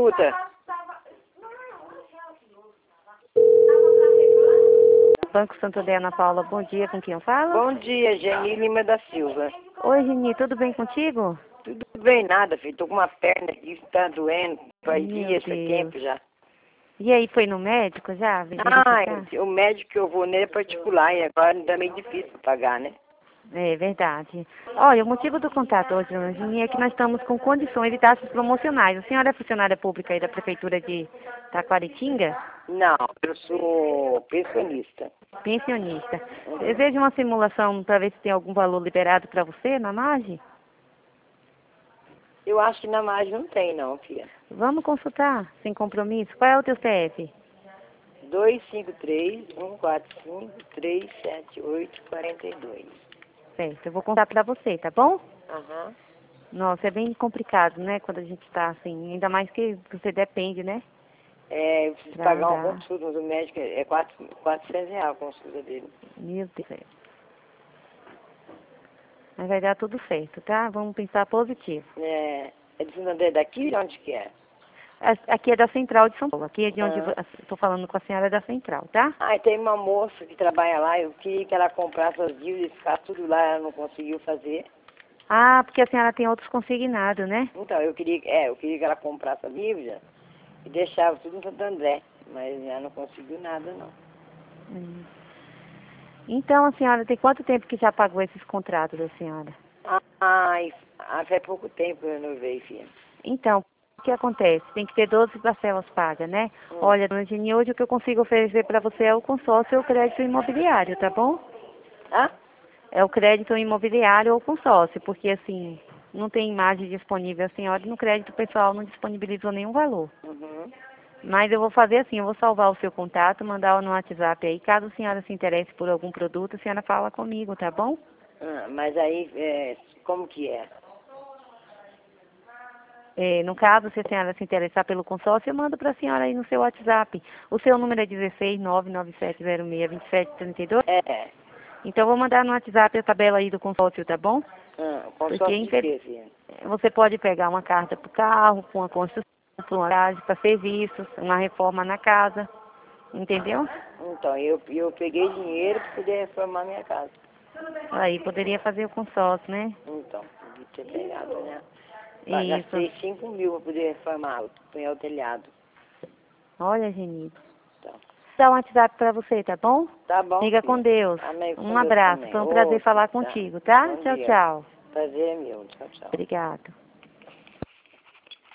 escuta. Banco Santander, Ana Paula, bom dia, com quem eu falo? Bom dia, Geni Lima da Silva. Oi, Geni, tudo bem contigo? Tudo bem, nada, filho. Tô com uma perna aqui que tá doendo. Faz Meu dias, faz Deus. tempo já. E aí, foi no médico já? Ah, Verificar? o médico que eu vou nele é particular e agora ainda é meio difícil pagar, né? É verdade. Olha, o motivo do contato hoje, dona Geni, é que nós estamos com condições de taxas promocionais. A senhora é funcionária pública aí da Prefeitura de Taquaritinga? Não, eu sou pensionista. Pensionista. Deseja uma simulação para ver se tem algum valor liberado para você na margem? Eu acho que na margem não tem, não, filha. Vamos consultar, sem compromisso. Qual é o teu CF? 253-145-378-42. Certo, eu vou contar para você, tá bom? Aham. Nossa, é bem complicado, né? Quando a gente está assim, ainda mais que você depende, né? É, eu preciso Pra pagar uma andar. consulta do médico, é R$ 400 a consulta dele. Meu Deus. Mas vai dar tudo certo, tá? Vamos pensar positivo. É de Santander daqui? De onde que é? Aqui é da Central de São Paulo. Aqui é de onde Ah. estou falando com a senhora da Central, tá? Ah, e tem uma moça que trabalha lá, eu queria que ela comprasse as dívidas e ficasse tudo lá, ela não conseguiu fazer. Ah, porque a senhora tem outros consignados, né? Então, eu queria que ela comprasse a dívida e deixava tudo em Santo André, mas ela não conseguiu nada, não. Hum. Então, a senhora tem quanto tempo que já pagou esses contratos da senhora? Faz pouco tempo que eu renovei, filha. Então, o que acontece? Tem que ter 12 parcelas pagas, né? Hum. Olha, dona Geni, hoje o que eu consigo oferecer para você é o consórcio ou o crédito imobiliário, tá bom? Ah? É o crédito imobiliário ou consórcio, porque assim, não tem imagem disponível. A senhora no crédito pessoal não disponibilizou nenhum valor. Uhum. Mas eu vou fazer assim, eu vou salvar o seu contato, mandar no WhatsApp aí. Caso a senhora se interesse por algum produto, a senhora fala comigo, tá bom? Mas aí, como que é? No caso, se a senhora se interessar pelo consórcio, eu mando para a senhora aí no seu WhatsApp. O seu número é 16 99706 2732? É. Então, eu vou mandar no WhatsApp a tabela aí do consórcio, tá bom? Porque Consórcio de quê, filha? você pode pegar uma carta para o carro, para uma construção, para uma garagem, para serviços, uma reforma na casa, entendeu? Então, eu peguei dinheiro para poder reformar minha casa. Aí poderia fazer o consórcio, né? Então, podia ter pegado, né? Isso. Gastei 5 mil para poder reformar, punhar o telhado. Olha, Geni. Então, Dá um WhatsApp para você, tá bom? tá bom, Fica com filha. Deus. Amém, com Um Deus abraço. também. Foi um prazer falar Tá. contigo, tá? Bom Tchau, dia. tchau. Prazer é meu. Tchau, tchau. Obrigada.